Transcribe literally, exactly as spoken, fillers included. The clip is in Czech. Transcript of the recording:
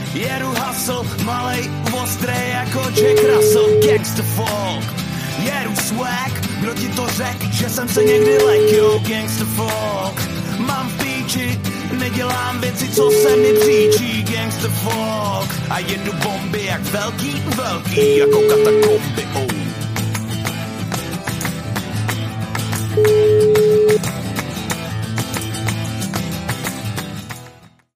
Jedu hustle, malej, ostrý jako Jack Russell, gangster folk. Jedu swag, kdo ti to řek, že jsem se někdy lek, yo, gangster folk. Mám v píči, nedělám věci, co se mi příčí, gangster folk. A jedu bomby jak velký, velký, jako katakomby, oh.